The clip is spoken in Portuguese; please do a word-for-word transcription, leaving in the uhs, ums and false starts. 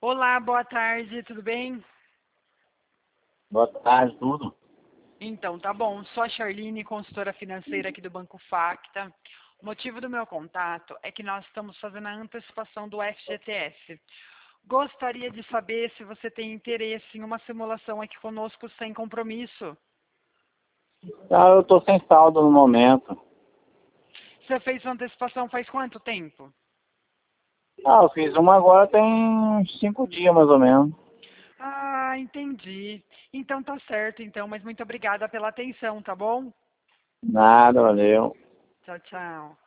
Olá, boa tarde, tudo bem? Boa tarde, tudo. Então, tá bom. Sou a Charline, consultora financeira aqui do Banco Facta. O motivo do meu contato é que nós estamos fazendo a antecipação do F G T S. Gostaria de saber se você tem interesse em uma simulação aqui conosco sem compromisso. Ah, eu tô sem saldo no momento. Você fez sua antecipação faz quanto tempo? Ah, eu fiz uma agora tem uns cinco dias mais ou menos. Ah, entendi. Então tá certo, então, mas muito obrigada pela atenção, tá bom? Nada, valeu. Tchau, tchau.